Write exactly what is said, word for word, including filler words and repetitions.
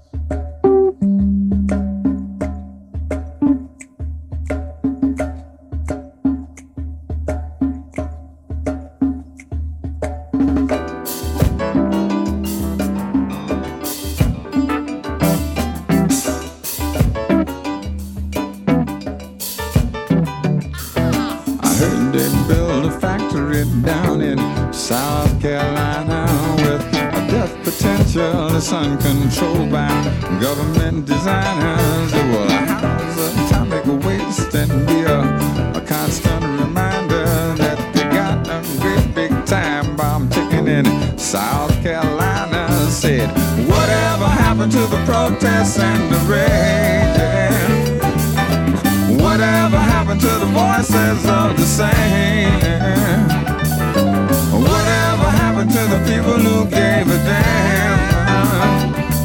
Heard they build a factory down in South Carolina with a death potential that's uncontrolled by government designers. It will house atomic waste and be a, a constant reminder that they got a great big time bomb ticking in South Carolina. Said, whatever happened to the protests and the raging? Whatever happened to the voices of the same? Whatever happened to the people who gave a damn?